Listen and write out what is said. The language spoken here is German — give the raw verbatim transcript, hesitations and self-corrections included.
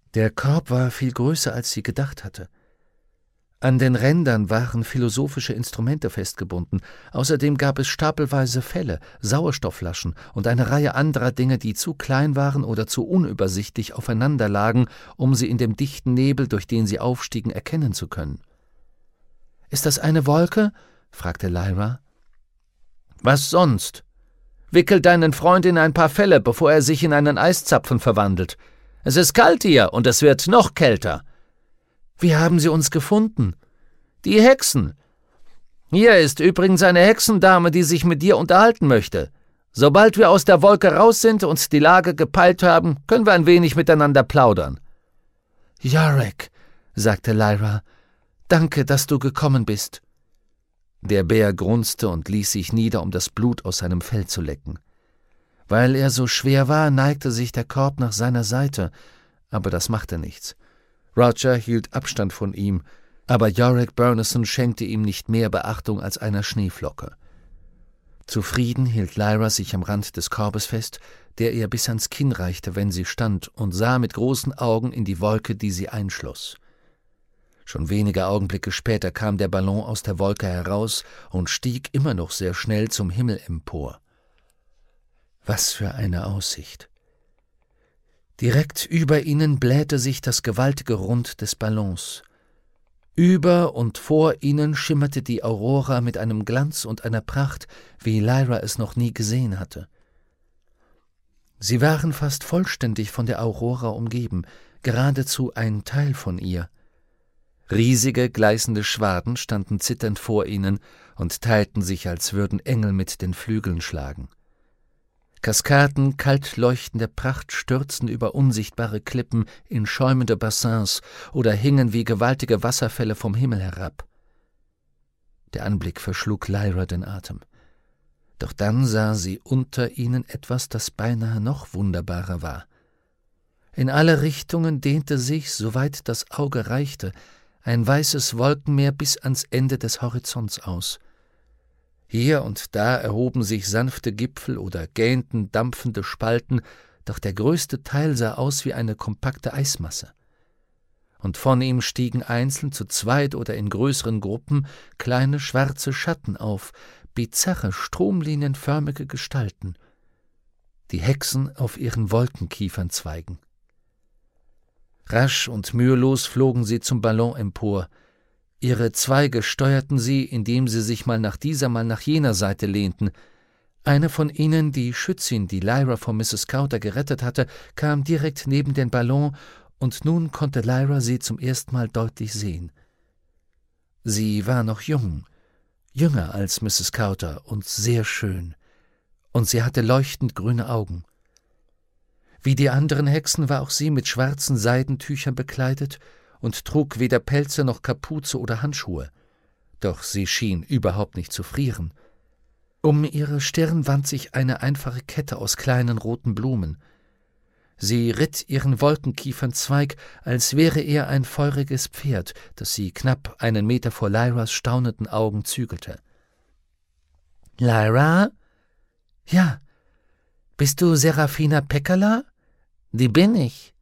Der Korb war viel größer, als sie gedacht hatte. An den Rändern waren philosophische Instrumente festgebunden. Außerdem gab es stapelweise Felle, Sauerstoffflaschen und eine Reihe anderer Dinge, die zu klein waren oder zu unübersichtlich aufeinander lagen, um sie in dem dichten Nebel, durch den sie aufstiegen, erkennen zu können. »Ist das eine Wolke?« fragte Lyra. »Was sonst? Wickel deinen Freund in ein paar Felle, bevor er sich in einen Eiszapfen verwandelt. Es ist kalt hier und es wird noch kälter.« »Wie haben Sie uns gefunden?« »Die Hexen. Hier ist übrigens eine Hexendame, die sich mit dir unterhalten möchte. Sobald wir aus der Wolke raus sind und die Lage gepeilt haben, können wir ein wenig miteinander plaudern.« »Iorek«, sagte Lyra, »danke, dass du gekommen bist.« Der Bär grunzte und ließ sich nieder, um das Blut aus seinem Fell zu lecken. Weil er so schwer war, neigte sich der Korb nach seiner Seite, aber das machte nichts. Roger hielt Abstand von ihm, aber Iorek Byrnison schenkte ihm nicht mehr Beachtung als einer Schneeflocke. Zufrieden hielt Lyra sich am Rand des Korbes fest, der ihr bis ans Kinn reichte, wenn sie stand, und sah mit großen Augen in die Wolke, die sie einschloss. Schon wenige Augenblicke später kam der Ballon aus der Wolke heraus und stieg immer noch sehr schnell zum Himmel empor. Was für eine Aussicht! Direkt über ihnen blähte sich das gewaltige Rund des Ballons. Über und vor ihnen schimmerte die Aurora mit einem Glanz und einer Pracht, wie Lyra es noch nie gesehen hatte. Sie waren fast vollständig von der Aurora umgeben, geradezu ein Teil von ihr. Riesige, gleißende Schwaden standen zitternd vor ihnen und teilten sich, als würden Engel mit den Flügeln schlagen. Kaskaden kalt leuchtender Pracht stürzten über unsichtbare Klippen in schäumende Bassins oder hingen wie gewaltige Wasserfälle vom Himmel herab. Der Anblick verschlug Lyra den Atem. Doch dann sah sie unter ihnen etwas, das beinahe noch wunderbarer war. In alle Richtungen dehnte sich, soweit das Auge reichte, ein weißes Wolkenmeer bis ans Ende des Horizonts aus. Hier und da erhoben sich sanfte Gipfel oder gähnten dampfende Spalten, doch der größte Teil sah aus wie eine kompakte Eismasse. Und von ihm stiegen einzeln, zu zweit oder in größeren Gruppen, kleine schwarze Schatten auf, bizarre, stromlinienförmige Gestalten, die Hexen auf ihren Wolkenkiefernzweigen. Rasch und mühelos flogen sie zum Ballon empor. Ihre Zweige steuerten sie, indem sie sich mal nach dieser, mal nach jener Seite lehnten. Eine von ihnen, die Schützin, die Lyra vor Misses Kauter gerettet hatte, kam direkt neben den Ballon, und nun konnte Lyra sie zum ersten Mal deutlich sehen. Sie war noch jung, jünger als Misses Kauter und sehr schön, und sie hatte leuchtend grüne Augen. Wie die anderen Hexen war auch sie mit schwarzen Seidentüchern bekleidet und trug weder Pelze noch Kapuze oder Handschuhe. Doch sie schien überhaupt nicht zu frieren. Um ihre Stirn wand sich eine einfache Kette aus kleinen roten Blumen. Sie ritt ihren Wolkenkiefernzweig, als wäre er ein feuriges Pferd, das sie knapp einen Meter vor Lyras staunenden Augen zügelte. »Lyra? Ja. Bist du Serafina Pekkala?« »Die bin ich.«